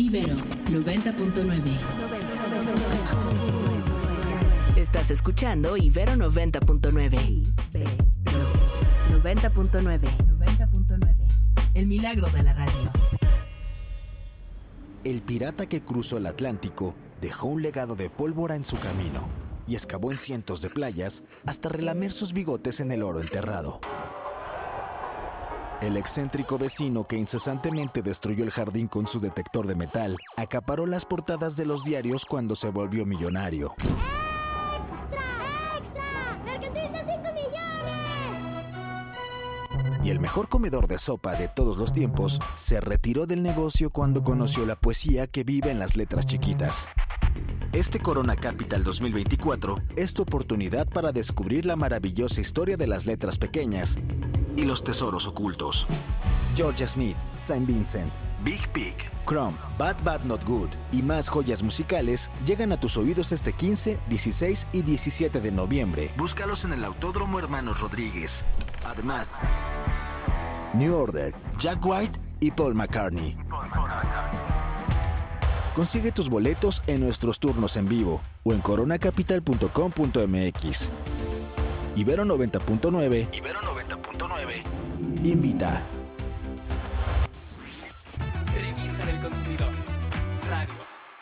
Ibero 90.9. Estás escuchando Ibero 90.9. 90.9. El milagro de la radio. El pirata que cruzó el Atlántico dejó un legado de pólvora en su camino y excavó en cientos de playas hasta relamer sus bigotes en el oro enterrado. El excéntrico vecino que incesantemente destruyó el jardín con su detector de metal acaparó las portadas de los diarios cuando se volvió millonario. ¡Extra! ¡Mercantil de 5 millones! Y el mejor comedor de sopa de todos los tiempos se retiró del negocio cuando conoció la poesía que vive en las letras chiquitas. Este Corona Capital 2024 es tu oportunidad para descubrir la maravillosa historia de las letras pequeñas y los tesoros ocultos. Georgia Smith, Saint Vincent, Big Pig, Crumb, Bad Bad Not Good y más joyas musicales llegan a tus oídos este 15, 16 y 17 de noviembre. Búscalos en el Autódromo Hermanos Rodríguez. Además, New Order, Jack White y Paul McCartney. Consigue tus boletos en nuestros turnos en vivo o en coronacapital.com.mx. Ibero 90.9. Invita. Revista del consumidor. Radio.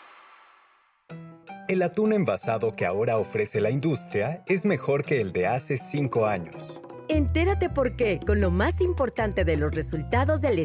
El atún envasado que ahora ofrece la industria es mejor que el de hace 5 años. Entérate por qué con lo más importante de los resultados del